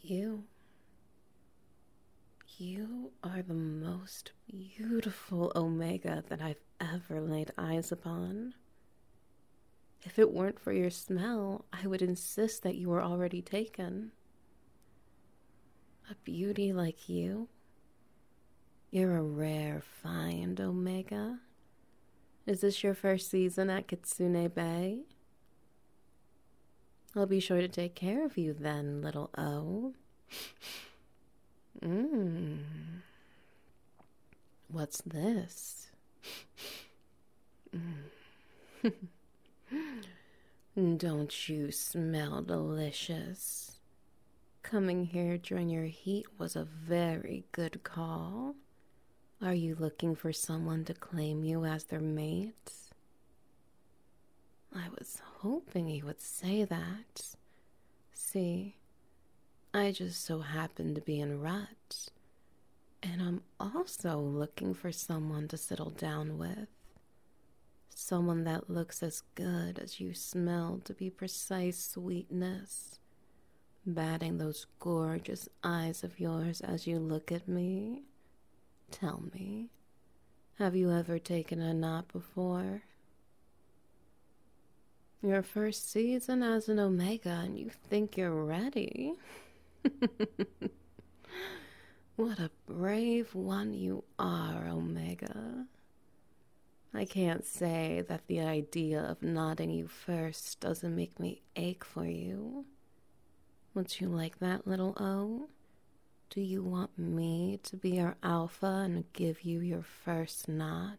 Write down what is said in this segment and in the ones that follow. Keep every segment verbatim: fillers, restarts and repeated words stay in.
You. You are the most beautiful Omega that I've ever laid eyes upon. If it weren't for your smell, I would insist that you were already taken. A beauty like you? You're a rare find, Omega. Is this your first season at Kitsune Bay? I'll be sure to take care of you then, little O. Mmm. What's this? Mm. Don't you smell delicious? Coming here during your heat was a very good call. Are you looking for someone to claim you as their mate? I was hoping you would say that. See, I just so happen to be in rut, and I'm also looking for someone to settle down with. Someone that looks as good as you smell, to be precise, sweetness. Batting those gorgeous eyes of yours as you look at me. Tell me, have you ever taken a nap before? Your first season as an Omega and you think you're ready? What a brave one you are, Omega. I can't say that the idea of nodding you first doesn't make me ache for you. Would you like that, little O? Do you want me to be your alpha and give you your first nod?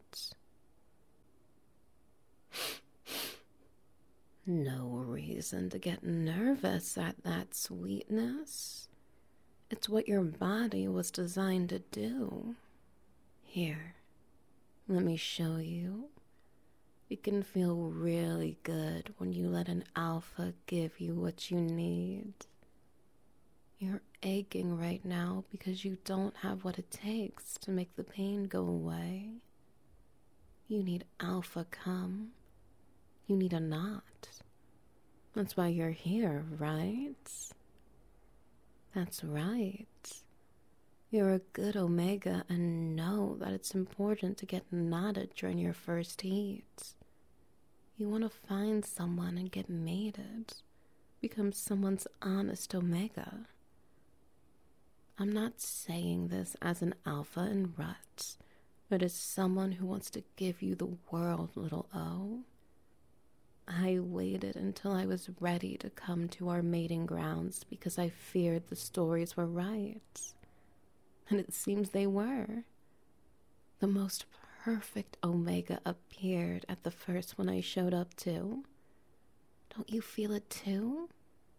No reason to get nervous at that sweetness. It's what your body was designed to do. Here, let me show you. It can feel really good when you let an alpha give you what you need. You're aching right now because you don't have what it takes to make the pain go away. You need alpha come. You need a knot. That's why you're here, right? That's right. You're a good Omega and know that it's important to get knotted during your first heat. You want to find someone and get mated. Become someone's honest Omega. I'm not saying this as an alpha in rut, but as someone who wants to give you the world, little O. I waited until I was ready to come to our mating grounds because I feared the stories were right. And it seems they were. The most perfect Omega appeared at the first one I showed up to. Don't you feel it too?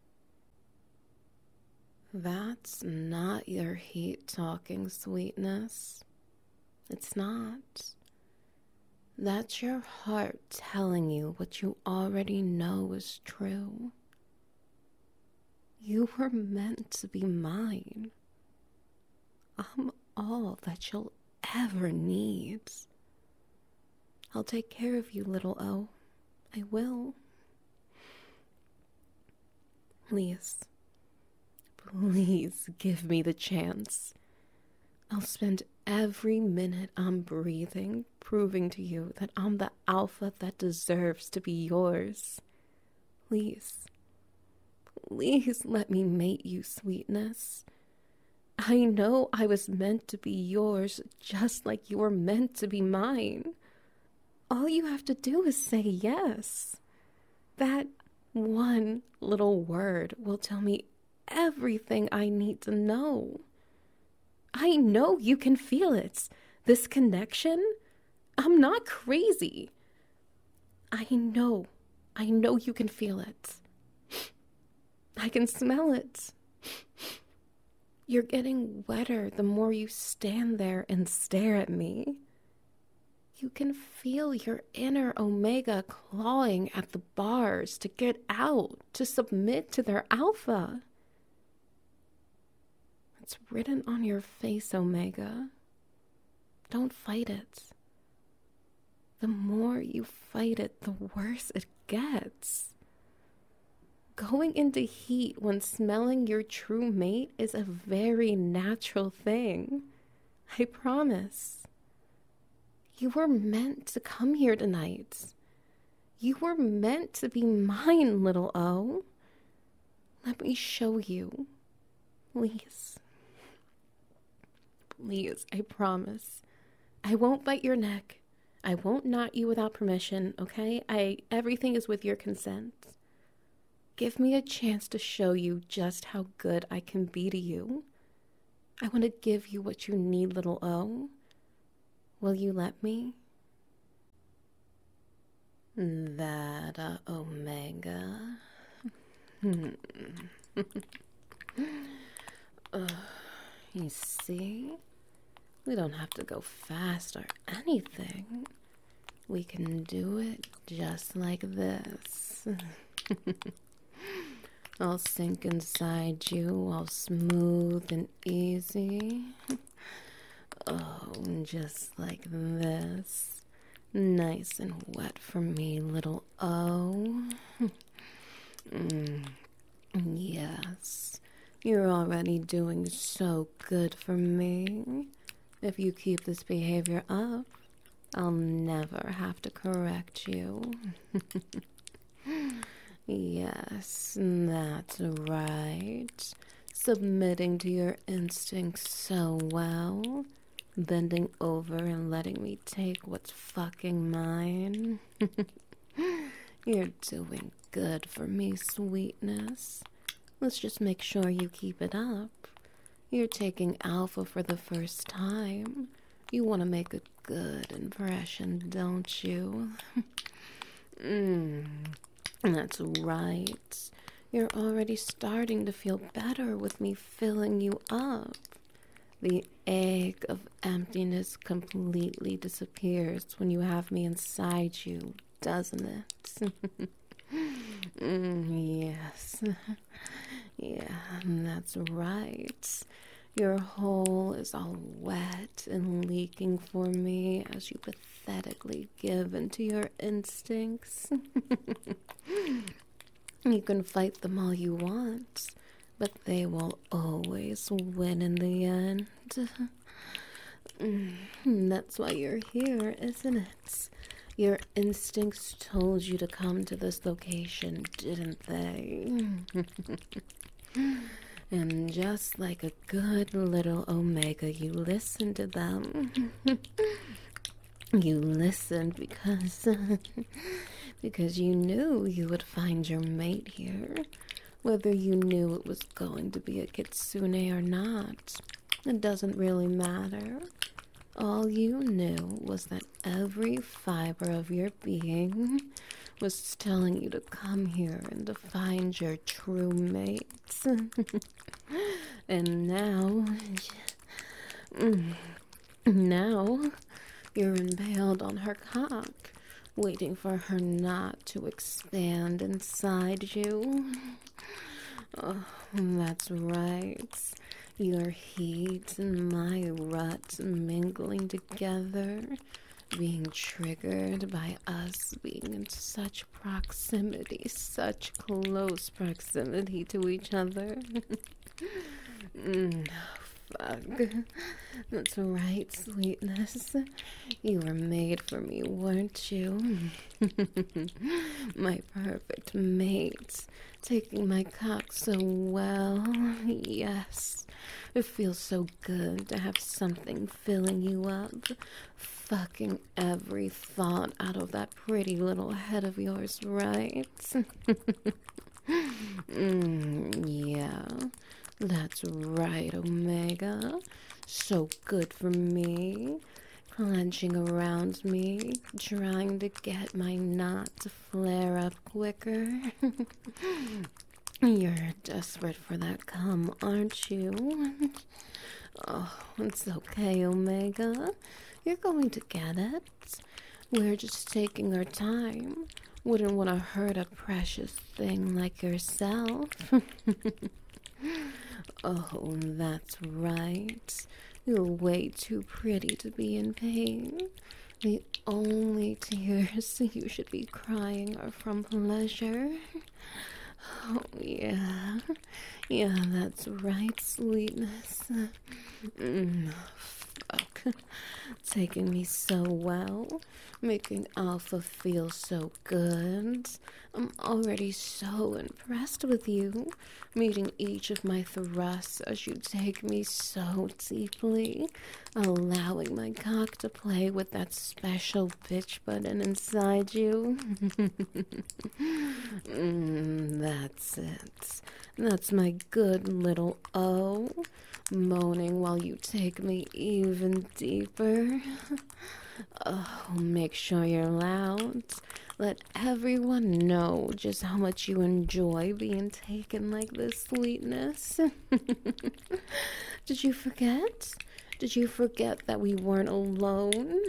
That's not your heat talking, sweetness. It's not. That's your heart telling you what you already know is true. You were meant to be mine. I'm all that you'll ever need. I'll take care of you, little O. I will. Please, please give me the chance. I'll spend every minute I'm breathing proving to you that I'm the alpha that deserves to be yours. Please, please let me mate you, sweetness. I know I was meant to be yours just like you were meant to be mine. All you have to do is say yes. That one little word will tell me everything I need to know. I know you can feel it. This connection, I'm not crazy. I know, I know you can feel it. I can smell it. You're getting wetter the more you stand there and stare at me. You can feel your inner Omega clawing at the bars to get out, to submit to their alpha. It's written on your face, Omega. Don't fight it. The more you fight it, the worse it gets. going into heat when smelling your true mate is a very natural thing. I promise. You were meant to come here tonight. You were meant to be mine, little O. Let me show you. Please. Please, I promise. I won't bite your neck. I won't knot you without permission, okay? I everything is with your consent. Give me a chance to show you just how good I can be to you. I want to give you what you need, little O. Will you let me? That uh, Omega. uh, you see? We don't have to go fast or anything. We can do it just like this. I'll sink inside you all smooth and easy. Oh, just like this. Nice and wet for me, little O. mm. Yes, you're already doing so good for me. If you keep this behavior up, I'll never have to correct you. Yes, that's right. Submitting to your instincts so well. Bending over and letting me take what's fucking mine. You're doing good for me, sweetness. Let's just make sure you keep it up. You're taking Alpha for the first time. You want to make a good impression, don't you? mm, that's right. You're already starting to feel better with me filling you up. The ache of emptiness completely disappears when you have me inside you, doesn't it? mm, yes. Yeah, that's right. Your hole is all wet and leaking for me as you pathetically give into your instincts. You can fight them all you want, but they will always win in the end. That's why you're here, isn't it? Your instincts told you to come to this location, didn't they? And just like a good little Omega, you listened to them. You listened because because you knew you would find your mate here, whether you knew it was going to be a kitsune or not. It doesn't really matter. All you knew was that every fiber of your being was telling you to come here and to find your true mate. And now, now you're impaled on her cock, waiting for her knot to expand inside you. Oh, that's right. Your heat and my rut mingling together, being triggered by us being in such proximity, such close proximity to each other. mm, fuck. That's right, sweetness. You were made for me, weren't you? My perfect mate, taking my cock so well. Yes. It feels so good to have something filling you up, fucking every thought out of that pretty little head of yours, right? mm, yeah, that's right, Omega. So good for me. Clenching around me, trying to get my knot to flare up quicker. You're desperate for that cum, aren't you? Oh, it's okay, Omega. You're going to get it. We're just taking our time. Wouldn't want to hurt a precious thing like yourself. Oh, that's right. You're way too pretty to be in pain. The only tears you should be crying are from pleasure. Oh, yeah. Yeah, that's right, sweetness. Mm, fuck. Taking me so well. Making Alpha feel so good. I'm already so impressed with you. Meeting each of my thrusts as you take me so deeply. Allowing my cock to play with that special bitch button inside you. mm, that's it. That's my good little O. Moaning while you take me even deeper. Oh, make sure you're loud. Let everyone know just how much you enjoy being taken like this, sweetness. Did you forget? Did you forget that we weren't alone?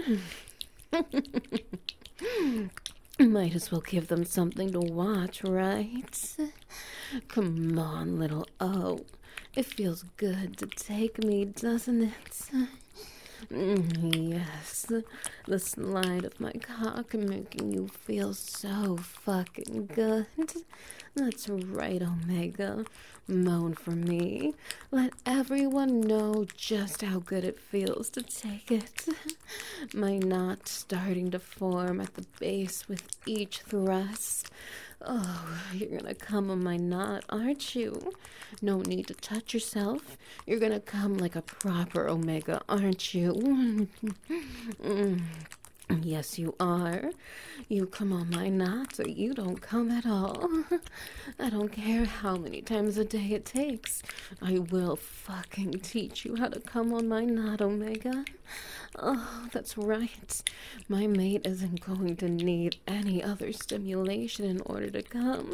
Might as well give them something to watch, right? Come on, little O. It feels good to take me, doesn't it? Mm, yes, the slide of my cock making you feel so fucking good. That's right, Omega. Moan for me. Let everyone know just how good it feels to take it. My knot starting to form at the base with each thrust. Oh, you're gonna come on my knot, aren't you? No need to touch yourself. You're gonna come like a proper Omega, aren't you? mm. Yes, you are. You come on my knot, or you don't come at all. I don't care how many times a day it takes. I will fucking teach you how to come on my knot, Omega. Oh, that's right. My mate isn't going to need any other stimulation in order to come.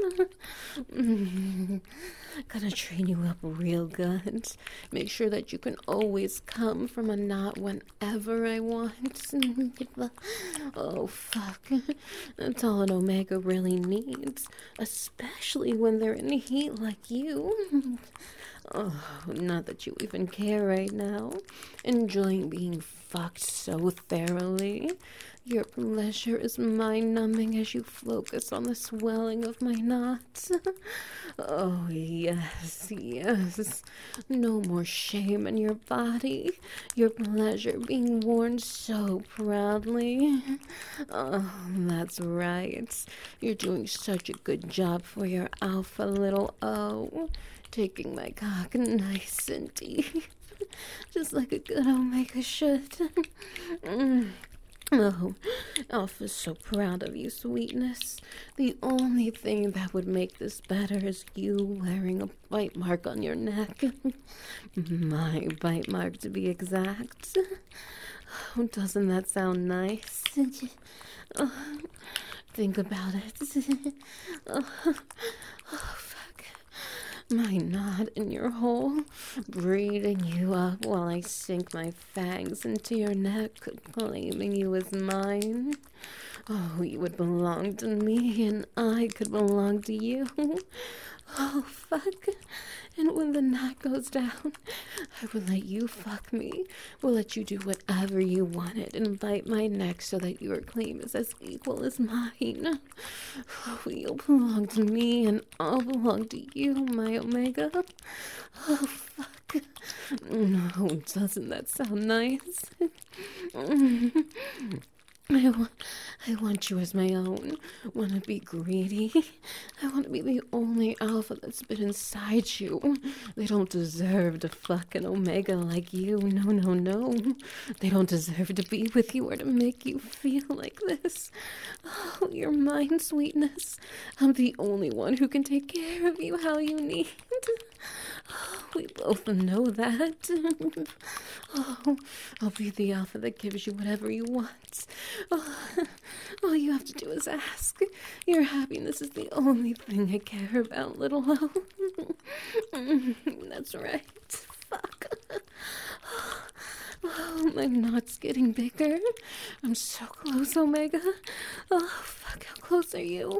Gonna train you up real good. Make sure that you can always come from a knot whenever I want. Oh, fuck. That's all an Omega really needs. Especially when they're in heat like you. Oh, not that you even care right now. Enjoying being fucked so thoroughly. Your pleasure is mind-numbing as you focus on the swelling of my knots. Oh, yes, yes. No more shame in your body. Your pleasure being worn so proudly. Oh, that's right. You're doing such a good job for your alpha, little O. Taking my cock nice and deep. Just like a good Omega should. mm. Oh, Alpha's so proud of you, sweetness. The only thing that would make this better is you wearing a bite mark on your neck. My bite mark, to be exact. Oh, doesn't that sound nice? Oh, think about it. Oh, oh, my knot in your hole, breathing you up while I sink my fangs into your neck, claiming you as mine. Oh, you would belong to me, and I could belong to you. Oh, fuck. And when the knot goes down, I will let you fuck me. Will let you do whatever you wanted and bite my neck so that your claim is as equal as mine. Oh, you'll belong to me, and I'll belong to you, my Omega. Oh, fuck. No, doesn't that sound nice? I want, I want you as my own. Want to be greedy. I want to be the only alpha that's been inside you. They don't deserve to fuck an Omega like you. No, no, no. They don't deserve to be with you or to make you feel like this. Oh, you're mine, sweetness. I'm the only one who can take care of you how you need. Oh, we both know that. Oh, I'll be the alpha that gives you whatever you want. Oh, all you have to do is ask. Your happiness is the only thing I care about, little O. That's right. Fuck. Oh, Oh, my knot's getting bigger. I'm so close, Omega. Oh, fuck, how close are you?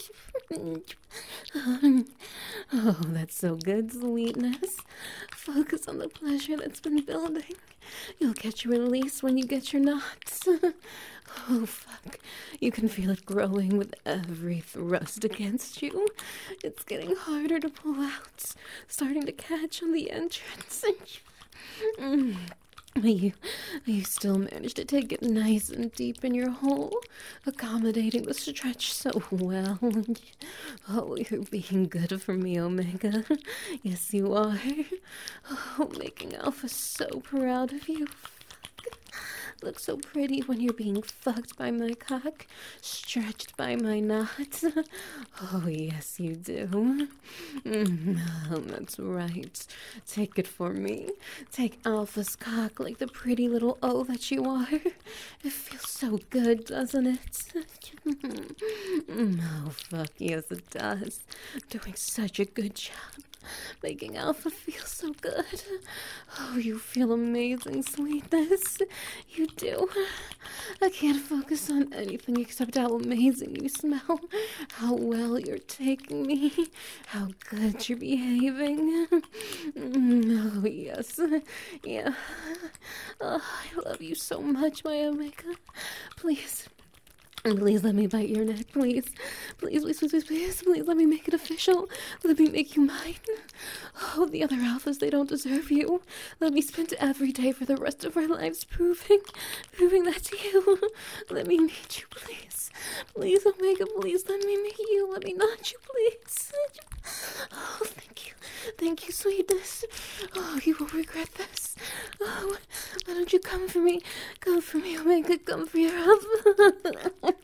Oh, that's so good, sweetness. Focus on the pleasure that's been building. You'll catch a release when you get your knots. Oh, fuck. You can feel it growing with every thrust against you. It's getting harder to pull out, starting to catch on the entrance. Mm. You, you still manage to take it nice and deep in your hole, accommodating the stretch so well. Oh, you're being good for me, Omega. Yes, you are. Oh, making Alpha so proud of you. Look so pretty when you're being fucked by my cock, stretched by my knot. Oh, yes, you do. Mm, oh, that's right. Take it for me. Take Alpha's cock like the pretty little O that you are. It feels so good, doesn't it? Oh, fuck, yes, it does. Doing such a good job. Making Alpha feel so good. Oh, you feel amazing, sweetness. You do. I can't focus on anything except how amazing you smell, how well you're taking me, how good you're behaving. Oh, yes. Yeah. Oh, I love you so much, my Omega. Please. Please let me bite your neck, please. Please, please, please, please, please, please let me make it official. Let me make you mine. Oh, the other alphas, they don't deserve you. Let me spend every day for the rest of our lives proving, proving that to you. Let me meet you, please. Please, Omega, please let me meet you. Let me not you, please. Oh, thank you. Thank you, sweetness. Oh, you will regret this. Oh, why don't you come for me? Come for me, Omega. Come for your alpha.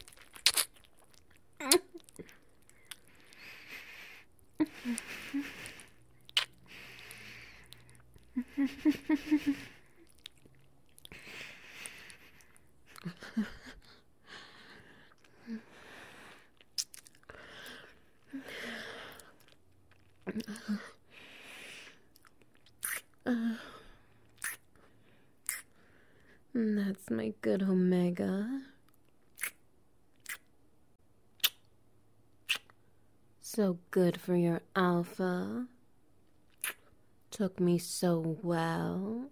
Uh, that's my good Omega. So good for your alpha. Took me so well.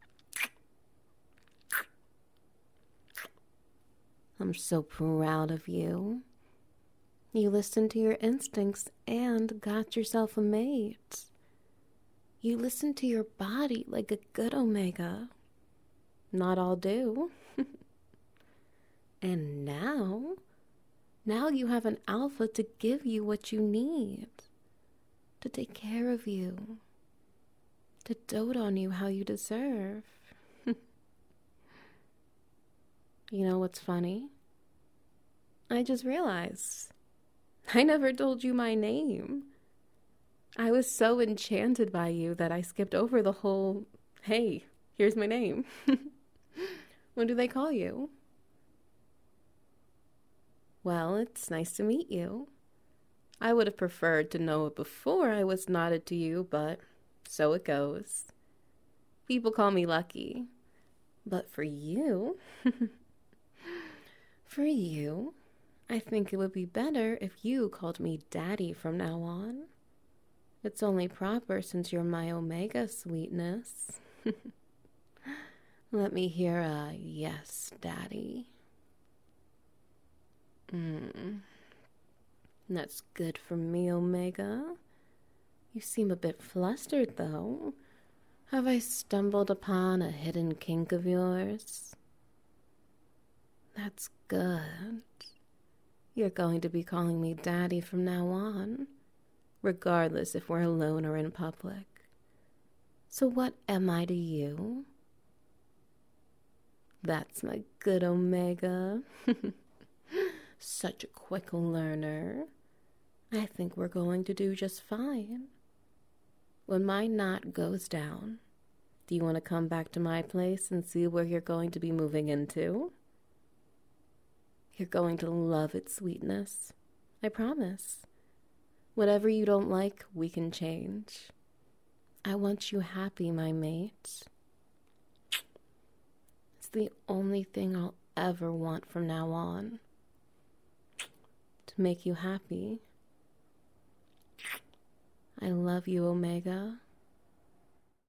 I'm so proud of you. You listened to your instincts and got yourself a mate. You listened to your body like a good Omega. Not all do. And now, now you have an alpha to give you what you need. To take care of you. To dote on you how you deserve. You know what's funny? I just realized I never told you my name. I was so enchanted by you that I skipped over the whole, hey, here's my name. What do they call you? Well, it's nice to meet you. I would have preferred to know it before I was nodded to you, but so it goes. People call me lucky. But for you, for you, I think it would be better if you called me Daddy from now on. It's only proper since you're my Omega, sweetness. Let me hear a yes, Daddy. Mm. That's good for me, Omega. You seem a bit flustered, though. Have I stumbled upon a hidden kink of yours? That's good. You're going to be calling me Daddy from now on, regardless if we're alone or in public. So what am I to you? That's my good Omega. Such a quick learner. I think we're going to do just fine. When my knot goes down, do you want to come back to my place and see where you're going to be moving into? You're going to love it, sweetness. I promise. Whatever you don't like, we can change. I want you happy, my mate. the only thing I'll ever want from now on. To make you happy. I love you, Omega.